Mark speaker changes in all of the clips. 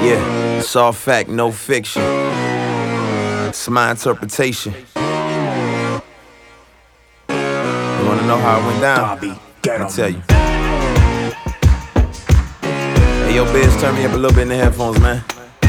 Speaker 1: Yeah, it's all fact, no fiction. It's my interpretation. You wanna know how it went down? I'll tell you. Hey, yo, Biz, turn me up a little bit in the headphones, man.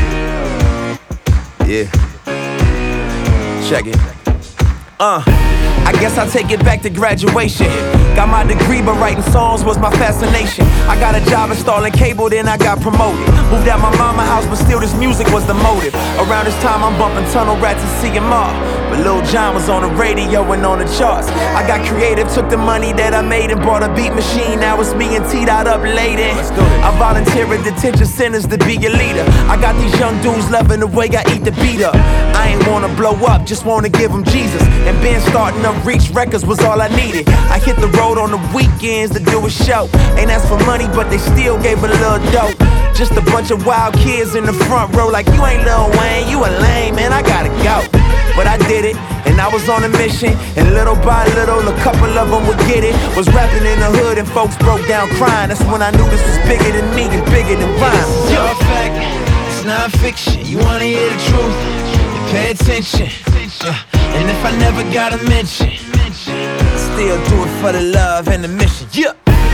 Speaker 1: Yeah. Check it. I guess I take it back to graduation. Got my degree, but writing songs was my fascination. I got a job installing cable, then I got promoted. Moved out my mama's house, but still this music was the motive. Around this time, I'm bumping Tunnel Rats and CMR. But Lil Jon was on the radio and on the charts. I got creative, took the money that I made and bought a beat machine. Now it's me and T-Dot up late in. I volunteer at detention centers to be a leader. I got these young dudes loving the way I eat the beat up. I ain't wanna blow up, just wanna give them Jesus. And been starting up Reach Records was all I needed. I hit the road on the weekends to do a show. Ain't asked for money, but they still gave a little dope. Just a bunch of wild kids in the front row like, you ain't Lil Wayne, you a lame, man, I gotta go. But I did it, and I was on a mission. And little by little, a couple of them would get it. Was rapping in the hood and folks broke down crying. That's when I knew this was bigger than me and bigger than rhyme.
Speaker 2: It's all fact, it's not fiction. You wanna hear the truth, then pay attention. And if I never got a mention,
Speaker 1: still do it for the love and the mission. Yeah.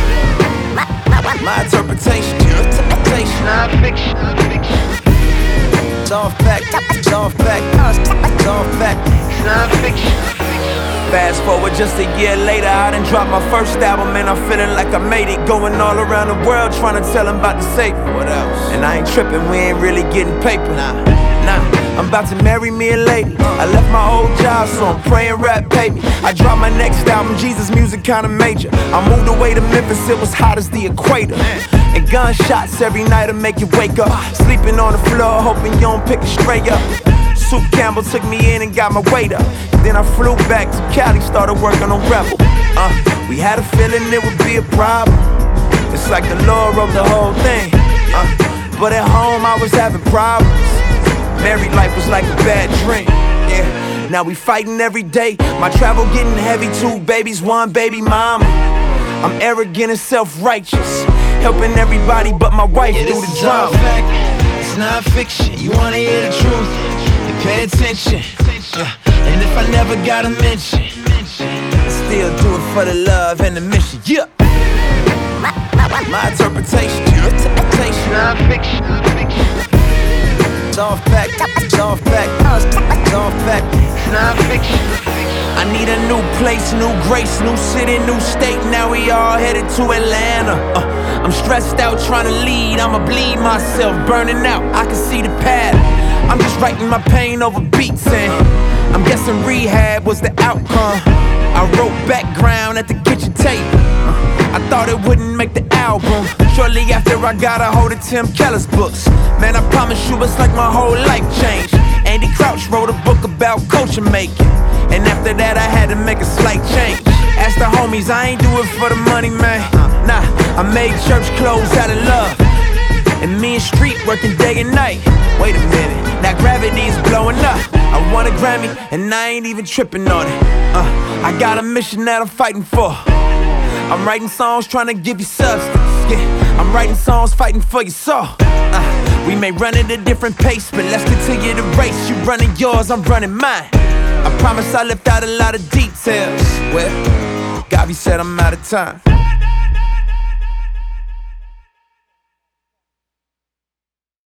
Speaker 1: My interpretation.
Speaker 2: not fiction.
Speaker 1: It's all fact. It's all fact. It's all fact.
Speaker 2: It's not fiction.
Speaker 1: Fast forward just a year later, I done dropped my first album and I'm feeling like I made it. Going all around the world trying to tell them about the Savior. What else? And I ain't tripping, we ain't really getting paper. Nah, I'm about to marry me a lady. I left my old job, so I'm praying rap pay me. I dropped my next album, Jesus Music kinda major. I moved away to Memphis, it was hot as the equator. And gunshots every night to make you wake up. Sleeping on the floor, hoping you don't pick it straight up. Soup Campbell took me in and got my weight up. Then I flew back to Cali, started working on Rebel. We had a feeling it would be a problem. It's like the Lord wrote the whole thing. But at home I was having problems. Married life was like a bad dream. Yeah, now we fighting every day. My travel getting heavy, 2 babies, 1 baby mama. I'm arrogant and self-righteous, helping everybody but my wife through the drama.
Speaker 2: It's not fiction. You wanna hear the truth, then pay attention. And if I never got a mention,
Speaker 1: still do it for the love and the mission. Yeah. My interpretation.
Speaker 2: it's not fiction.
Speaker 1: It's all fact. It's all fact. It's all fact.
Speaker 2: It's not fiction.
Speaker 1: I need a new place, new grace, new city, new state. Now we all headed to Atlanta. I'm stressed out trying to lead. I'ma bleed myself, burning out. I can see the path. I'm just writing my pain over beats, and I'm guessing rehab was the outcome. I wrote background at the kitchen table. I thought it wouldn't make the album. Shortly after I got a hold of Tim Keller's books. Man, I promise you it's like my whole life changed. Andy Crouch wrote a book about culture making. And after that I had to make a slight change. Ask the homies, I ain't do it for the money, man. Nah, I made church clothes out of love. And me and Street working day and night. Wait a minute, now gravity is blowing up. I won a Grammy and I ain't even tripping on it. I got a mission that I'm fighting for. I'm writing songs trying to give you substance. Yeah, I'm writing songs fighting for your soul. We may run at a different pace, but let's continue the race. You running yours, I'm running mine. I promise I left out a lot of details. Well, Gabi said I'm out of time.